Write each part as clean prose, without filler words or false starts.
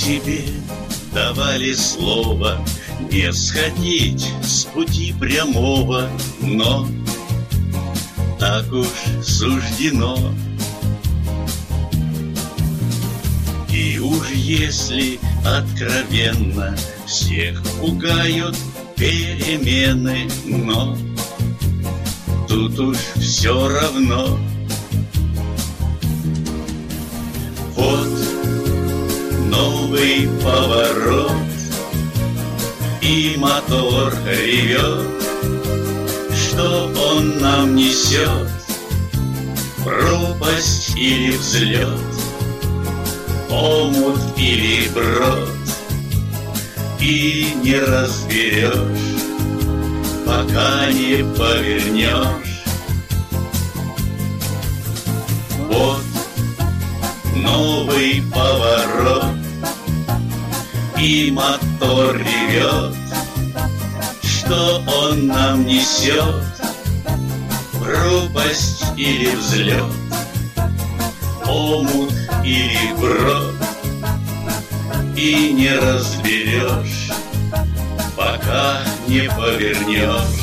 себе давали слово не сходить с пути прямого, но так уж суждено. И уж если откровенно всех пугают перемены, но тут уж все равно. Вот новый поворот, и мотор ревет. Что он нам несет? Пропасть или взлет? Омут или брод? И не разберешь, пока не повернешь. Вот новый поворот, и мотор ревет. Что он нам несет? Пропасть или взлет? Омут или брод? И не разберешь, пока не повернешь.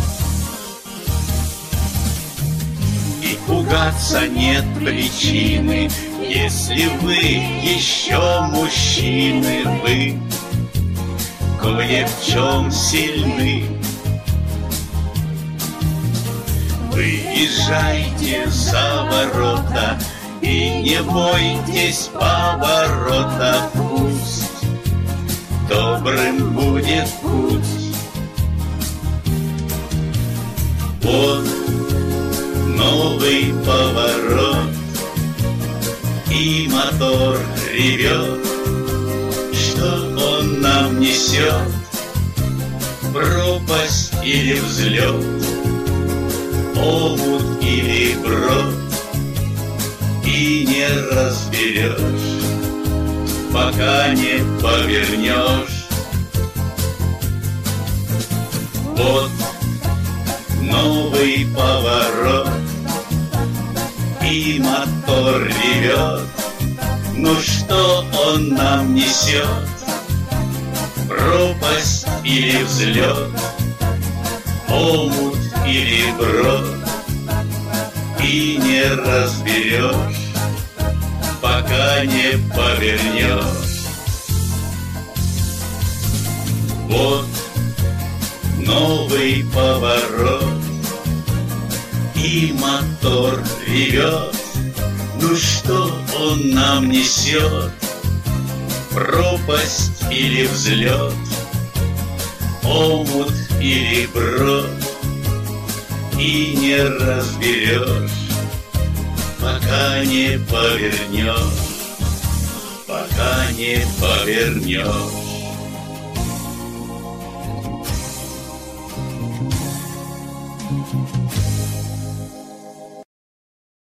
И пугаться нет причины, если вы еще мужчины, вы кое в чем сильны. Выезжайте за ворота и не бойтесь поворота. Пусть добрым будет путь. Вот новый поворот, и мотор ревет. Что он нам несет? Пропасть или взлет? Омут или брод? И не разберешь, пока не повернешь. Вот новый поворот, и мотор ревет. Ну что он нам несет? Пропасть или взлет? Омут или брод? И не разберешь, пока не повернешь. Вот новый поворот, и мотор ревет. Ну что он нам несет? Пропасть или взлет? Омут или брод? И не разберешь, пока не повернешь, пока не повернешь.